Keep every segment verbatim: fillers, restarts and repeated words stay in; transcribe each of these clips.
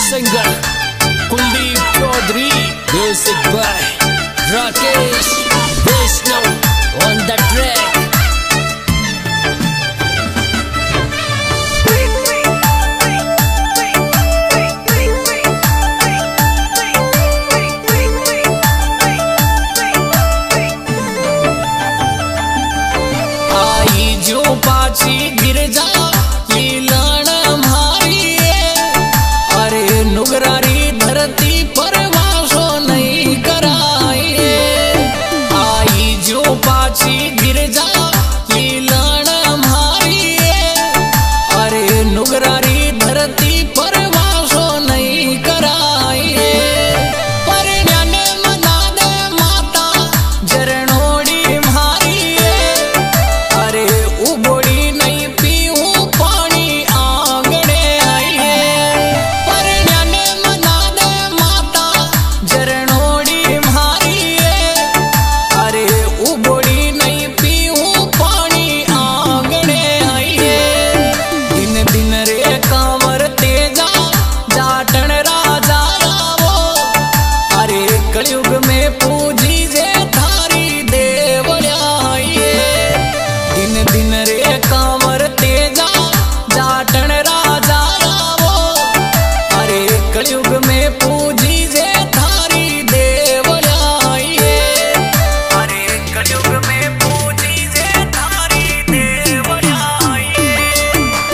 singer Kuldeep Chaudhary, music by Rakesh Vaishnav on the track. आई जो पाछी गिर जा लीलाण मारी अरे नुगरारी धरती पर वासो नहीं कराए। आई जो पाछी गिर जा लीलाण मारी अरे नुगरारी धरती पर वासो नहीं कराए। पर न्याने मना दे माता जरणोड़ी मारी अरे उबोड़ी नहीं पीऊं पानी आंगणे आई है। पर न्याने मना दे माता जरणोड़ी मारी अरे उबोड़ी नहीं पीऊं पानी आंगणे आई है। दिन दिन रे कांवर तेजा जाटन राजा रावो अरे कलयुग में पूजी जे थारी देवल्या आई है। दिन दिन रे कांवर तेजा जाटन राजा रावो अरे कलयुग में पूजी जे थारी देवल्या आई है। अरे कलयुग में पूजी जे थारी देवल्या आई है।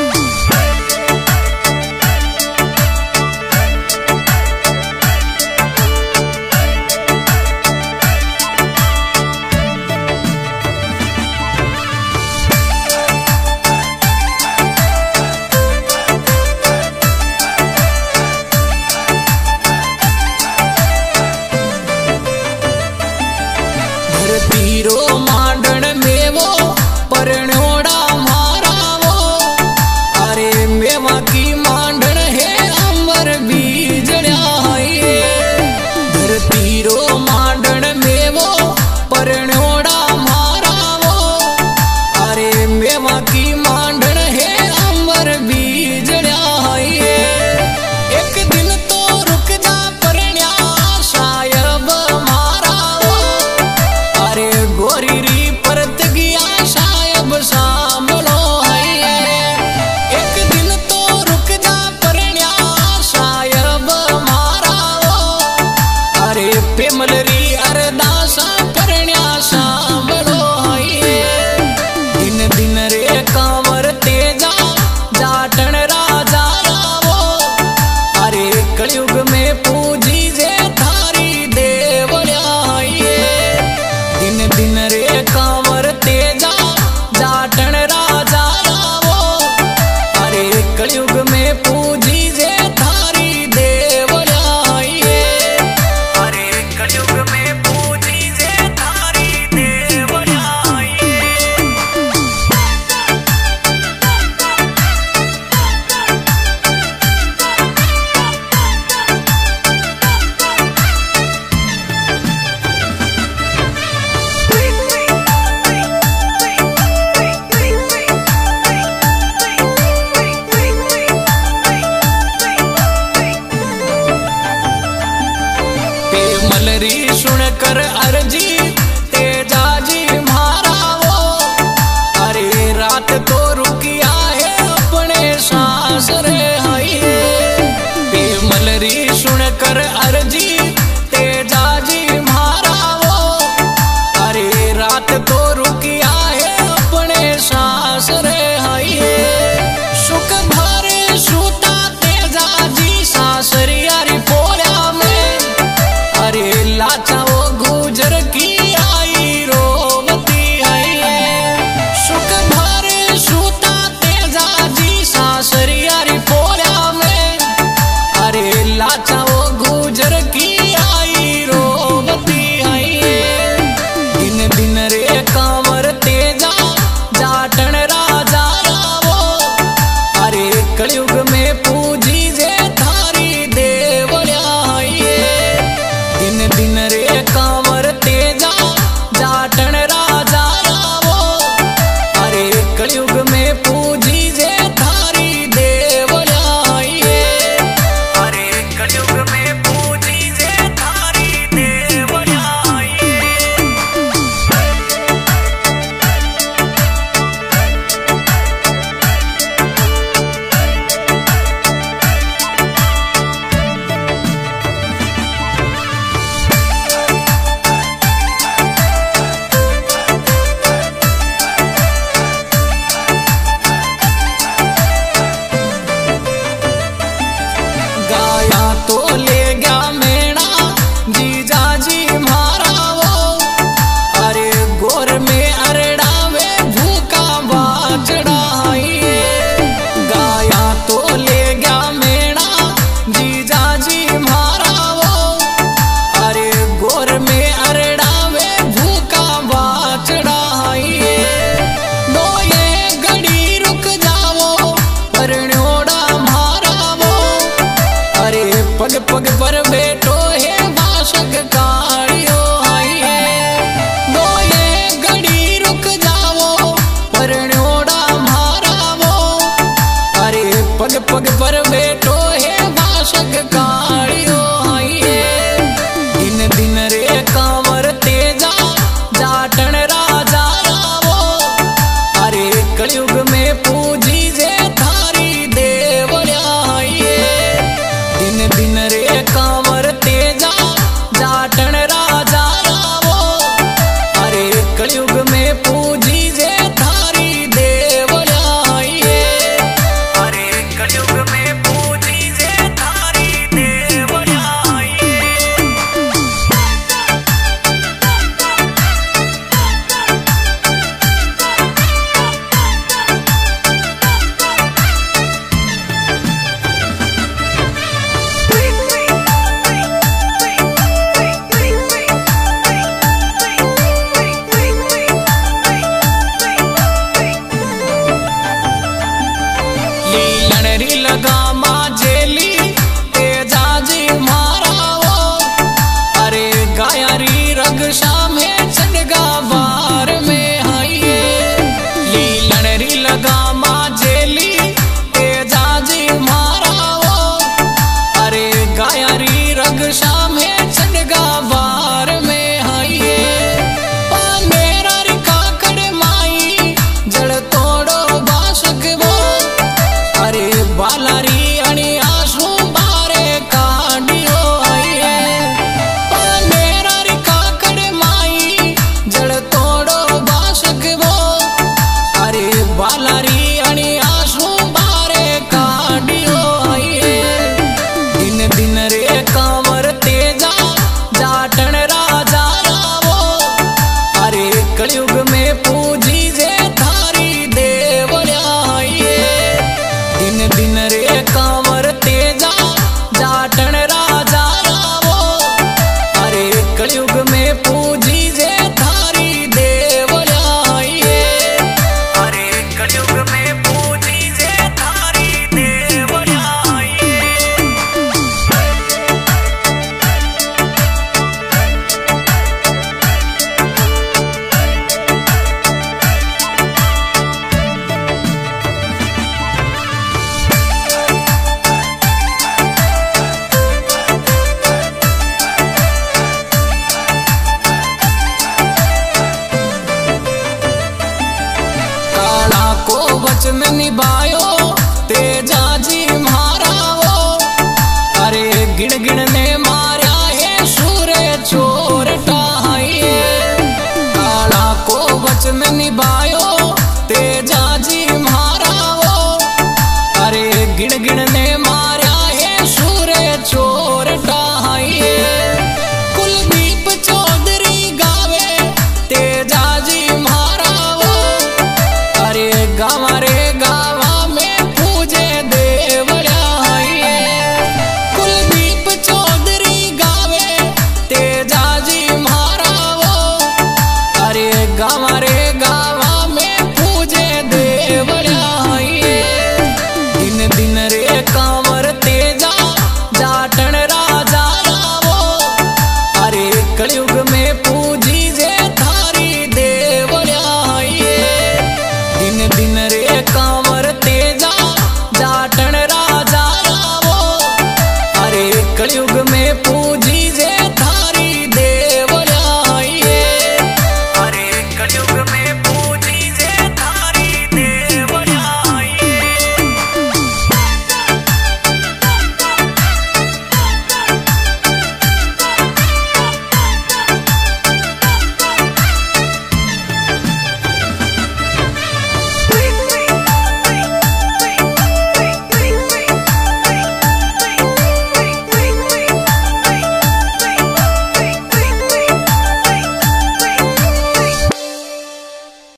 धरतीरो मांडण मेवो परण्योड़ा मारावो अरे मेवा की मांडण है अंबर बीजड़ा है। धरतीरो मांडण मेवो परण्योड़ा मारावो अरे मेवा की मांडण है अंबर बीजड़ा है। एक दिन तो रुक जा परण्या सायब मारावो अरे गोरी री परत गया सायब सामलो है। एक दिन तो रुक जा परण्या सायब मारावो अरे पेमल री अरदासा परण्या सामलो है। दिन दिन रे कांवर तेजा जाटन राजा रावो अरे कलयुग में पूजी जे थारी देवल्या आई है। दिन दिन रे कांवर तेजा जाटन राजा रावो अरे कलयुग में पूजी जे थारी देवल्या आई है। अरे कलयुग में पूजी जे थारी देवल्या आई है। पेमलरी सुनकर अर्जी तेजा जी मारावो अरे रात तो रुकिया है अपने सांस रे आई है। पेमलरी सुनकर अर्जी तेजा जी मारावो अरे रात तो रुकिया है अपने सांस रे आई है। सुख भरे सूता तेजा जी सासरिया री पोल्या में अरे लाचाओ गुजर की आई रोवती आई है। सुख भरे सूता तेजा जी सासरिया री पोल्या में अरे लाचाओ गुजर पग पग पर बैठो है बासक कालियो आइए दो ये घड़ी रुक जाओ परण्योड़ा मारा वो अरे पग पग पर बैठो है बासक कालियो आइए दिन दिन रे कांवर तेजा जाटन राजा वो अरे कलयुग में पूजी जे थारी देवड़िया आइए दिन दिन रे कांवर तेजा जाटन राजा वो अरे कलयुग में पूजी जे थारी देवड़िया आइए अरे कलयुग में पूजी जे थारी देवड़िया आइए लीलनरी लगा जेली तेजा जी मारा वो अरे गायारी रगशा में चढ़गा बार में आइए लीलनरी लगा जेली तेजा जी मारा वो अरे गायारी रगशा में चढ़गा बार में आइए मेरा रिका कड़ माई जड़ तोड़ो बासक वो अरे बालारी अणी आंसू बारे कांडियो आइए मेरा रिका कड़ माई जड़ तोड़ो बासक वो अरे बालारी अणी आंसू बारे कांडियो आइए दिन दिन रे कांवर तेजा जाटन राजा वो अरे कलयुग में पूजी जे थारी देवड़िया आइए दिन दिन रे कांवर तेजा जाटन राजा वो अरे कलयुग में पूजी जे थारी देवड़िया आइए अरे कलयुग में पूजी जे थारी देवड़िया आइए काला को वचन निभायो तेजा जी मारा वो अरे गिण गिण ने मारा है सूर्य चोर टाइए काला को वचन निभायो तेजा जी मारा वो अरे गिण गिण ने मारा है सूर्य चोर टाइए कुलदीप चौधरी गावे तेजा जी मारा वो अरे गावा रे गावा में पूजे देवड़िया आइए कुलदीप चौधरी गावे तेजा जी मारा वो अरे गावा रे गावा में पूजे देवड़िया आइए दिन दिन रे कांवर तेजा जाटन राजा वो अरे कलयुग में पूजी जे थारी देवड़िया आइए दिन दिन रे कांवर तेजा जाटन राजा वो अरे कलयुग